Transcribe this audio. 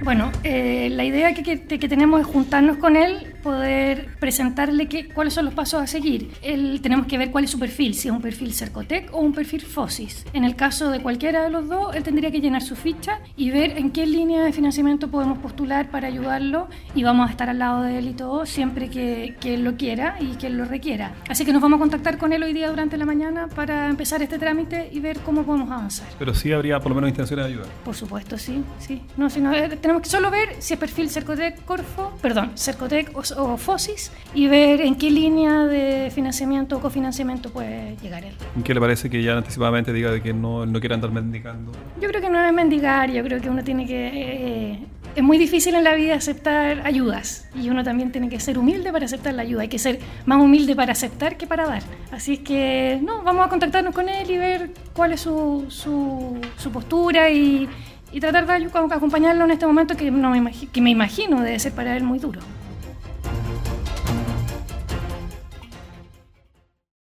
Bueno, la idea que tenemos es juntarnos con él, poder presentarle cuáles son los pasos a seguir. Tenemos que ver cuál es su perfil, si es un perfil Cercotec o un perfil FOSIS. En el caso de cualquiera de los dos, él tendría que llenar su ficha y ver en qué línea de financiamiento podemos postular para ayudarlo, y vamos a estar al lado de él y todo siempre que él lo quiera y que él lo requiera. Así que nos vamos a contactar con él hoy día durante la mañana para empezar este trámite y ver cómo podemos avanzar. Pero sí habría por lo menos intenciones de ayudar. Por supuesto, sí. No, tenemos que solo ver si es perfil Cercotec o FOSIS y ver en qué línea de financiamiento o cofinanciamiento puede llegar él. ¿Qué le parece que ya anticipadamente diga de que no quiere andar mendigando? Yo creo que no es mendigar, yo creo que uno tiene que... es muy difícil en la vida aceptar ayudas y uno también tiene que ser humilde para aceptar la ayuda. Hay que ser más humilde para aceptar que para dar. Así es que vamos a contactarnos con él y ver cuál es su postura y tratar de acompañarlo en este momento que me imagino debe ser para él muy duro.